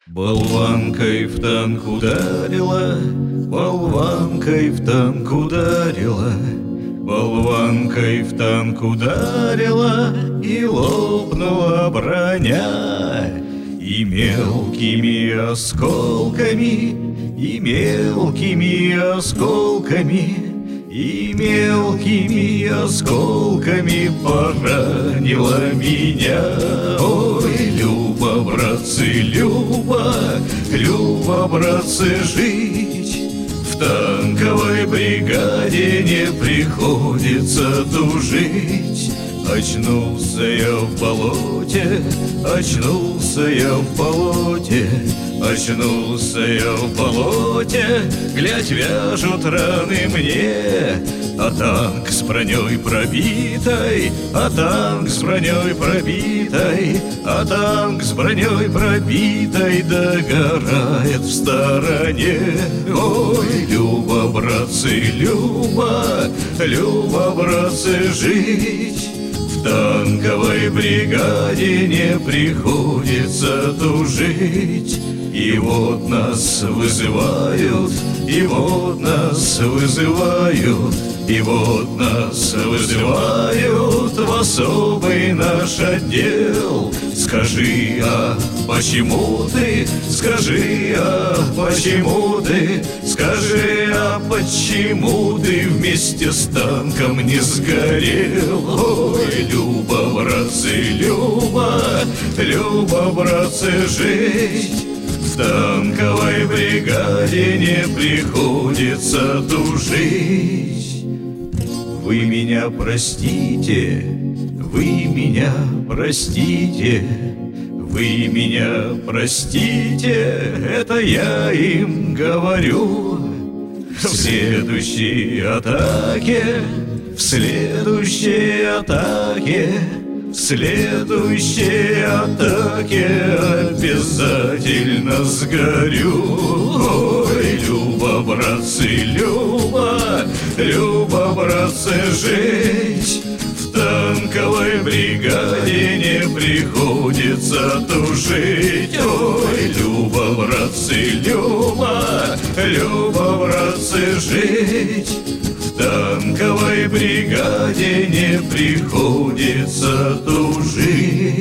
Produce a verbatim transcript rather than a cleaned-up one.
Болванкой в танк ударила, болванкой в танк ударила, болванкой в танк ударила, и лопнула броня. И мелкими осколками, и мелкими осколками, и мелкими осколками поранила меня. Ой, Люба, братцы, Люба, Люба, братцы, жить в танковой бригаде не приходится тужить. Очнулся я в болоте, очнулся я в болоте, очнулся я в болоте, глядь, вяжут раны мне. А танк с броней пробитой, а танк с броней пробитой, а танк с броней пробитой догорает в стороне. Ой, Люба, братцы, Люба, Люба, братцы, жить в танковой бригаде не приходится тужить. И вот нас вызывают, и вот нас вызывают, и вот нас вызывают в особый наш отдел. Скажи, а почему ты, скажи, а почему ты, скажи, а почему ты вместе с танком не сгорел? Ой, Люба, братцы, Люба, Люба, братцы, жить в танковой бригаде не приходится тужить. Вы меня простите, вы меня простите, вы меня простите, это я им говорю. В следующей атаке, в следующей атаке, в следующей атаке обязательно сгорю. Ой, Люба, братцы, Люба, Люба, братцы, жить в танковой бригаде не приходится тужить. Ой, Люба, братцы, Люба, Люба, братцы, жить в танковой бригаде не приходится тужить.